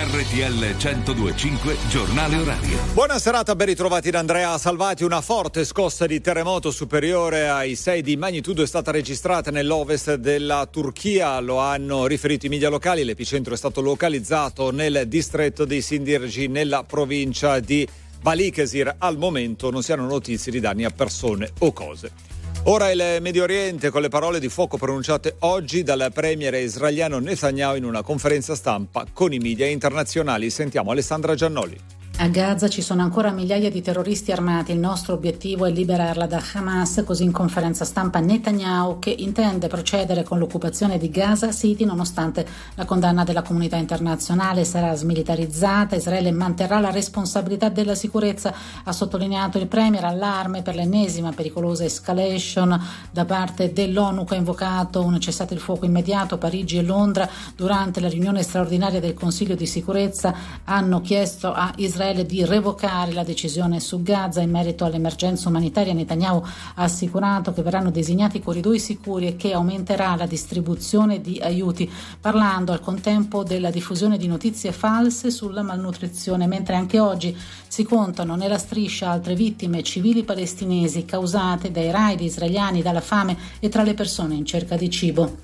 RTL 102.5 Giornale Orario. Buona serata, ben ritrovati da Andrea Salvati. Una forte scossa di terremoto superiore ai 6 di magnitudo è stata registrata nell'ovest della Turchia, lo hanno riferito i media locali. L'epicentro è stato localizzato nel distretto di Sindirji, nella provincia di Balıkesir. Al momento non si hanno notizie di danni a persone o cose. Ora il Medio Oriente, con le parole di fuoco pronunciate oggi dal premier israeliano Netanyahu in una conferenza stampa con i media internazionali. Sentiamo Alessandra Giannoli. A Gaza ci sono ancora migliaia di terroristi armati, il nostro obiettivo è liberarla da Hamas, così in conferenza stampa Netanyahu, che intende procedere con l'occupazione di Gaza City nonostante la condanna della comunità internazionale. Sarà smilitarizzata, Israele manterrà la responsabilità della sicurezza, ha sottolineato il premier. Allarme per l'ennesima pericolosa escalation da parte dell'ONU, che ha invocato un cessate il fuoco immediato. Parigi e Londra durante la riunione straordinaria del Consiglio di sicurezza hanno chiesto a Israele di revocare la decisione su Gaza. In merito all'emergenza umanitaria, Netanyahu ha assicurato che verranno designati corridoi sicuri e che aumenterà la distribuzione di aiuti, parlando al contempo della diffusione di notizie false sulla malnutrizione, mentre anche oggi si contano nella striscia altre vittime civili palestinesi causate dai raid israeliani, dalla fame e tra le persone in cerca di cibo.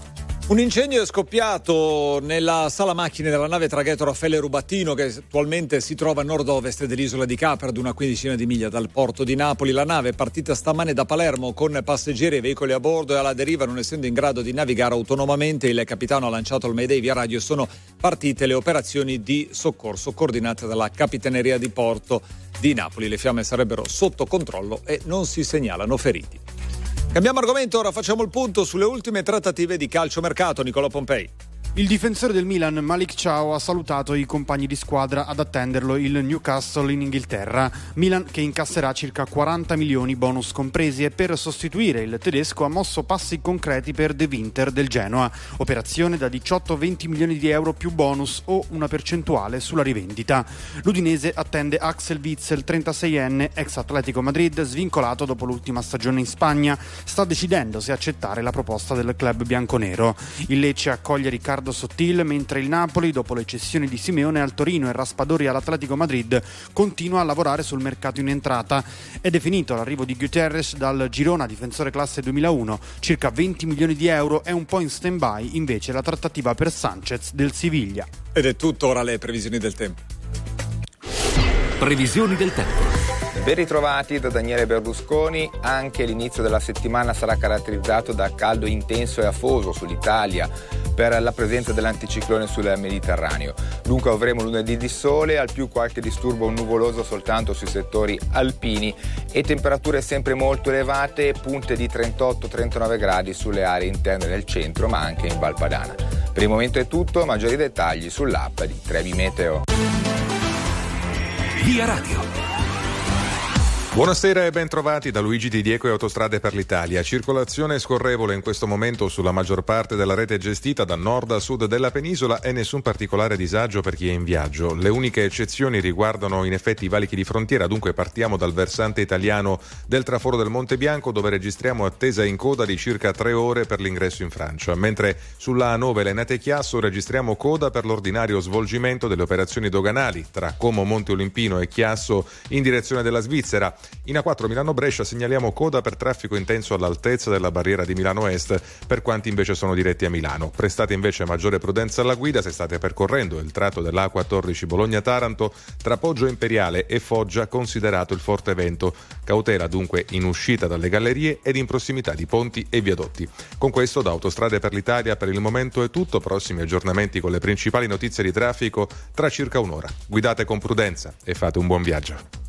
Un incendio è scoppiato nella sala macchine della nave traghetto Raffaele Rubattino, che attualmente si trova a nord-ovest dell'isola di Capri, ad una quindicina di miglia dal porto di Napoli. La nave è partita stamane da Palermo con passeggeri e veicoli a bordo e alla deriva, non essendo in grado di navigare autonomamente. Il capitano ha lanciato il Mayday via radio e sono partite le operazioni di soccorso coordinate dalla Capitaneria di Porto di Napoli. Le fiamme sarebbero sotto controllo e non si segnalano feriti. Cambiamo argomento, ora facciamo il punto sulle ultime trattative di calciomercato. Nicolò Pompei. Il difensore del Milan, Malik Thiaw, ha salutato i compagni di squadra ad attenderlo il Newcastle in Inghilterra. Milan che incasserà circa 40 milioni bonus compresi, e per sostituire il tedesco ha mosso passi concreti per De Winter del Genoa. Operazione da 18-20 milioni di euro più bonus o una percentuale sulla rivendita. L'Udinese attende Axel Witsel, 36enne, ex Atletico Madrid, svincolato dopo l'ultima stagione in Spagna. Sta decidendo se accettare la proposta del club bianconero. Il Lecce accoglie Riccardo Sottil, mentre il Napoli, dopo le cessioni di Simeone al Torino e Raspadori all'Atletico Madrid, continua a lavorare sul mercato in entrata. È definito l'arrivo di Guterres dal Girona, difensore classe 2001, circa 20 milioni di euro. È un po' in stand-by invece la trattativa per Sanchez del Siviglia. Ed è tutto, ora le previsioni del tempo. Previsioni del tempo. Ben ritrovati da Daniele Berlusconi. Anche l'inizio della settimana sarà caratterizzato da caldo intenso e afoso sull'Italia per la presenza dell'anticiclone sul Mediterraneo. Dunque avremo lunedì di sole, al più qualche disturbo nuvoloso soltanto sui settori alpini e temperature sempre molto elevate, punte di 38-39 gradi sulle aree interne del centro, ma anche in Val Padana. Per il momento è tutto, maggiori dettagli sull'app di Trebi Meteo. Via Radio. Buonasera e ben trovati da Luigi Di Diego e Autostrade per l'Italia. Circolazione scorrevole in questo momento sulla maggior parte della rete gestita da nord a sud della penisola e nessun particolare disagio per chi è in viaggio. Le uniche eccezioni riguardano in effetti i valichi di frontiera, dunque partiamo dal versante italiano del traforo del Monte Bianco, dove registriamo attesa in coda di circa 3 ore per l'ingresso in Francia, mentre sulla A9 Lenate-Chiasso registriamo coda per l'ordinario svolgimento delle operazioni doganali tra Como Monte Olimpino e Chiasso in direzione della Svizzera. In A4 Milano-Brescia segnaliamo coda per traffico intenso all'altezza della barriera di Milano Est per quanti invece sono diretti a Milano. Prestate invece maggiore prudenza alla guida se state percorrendo il tratto dell'A14 Bologna-Taranto tra Poggio Imperiale e Foggia, considerato il forte vento. Cautela dunque in uscita dalle gallerie ed in prossimità di ponti e viadotti. Con questo da Autostrade per l'Italia per il momento è tutto. Prossimi aggiornamenti con le principali notizie di traffico tra circa un'ora. Guidate con prudenza e fate un buon viaggio.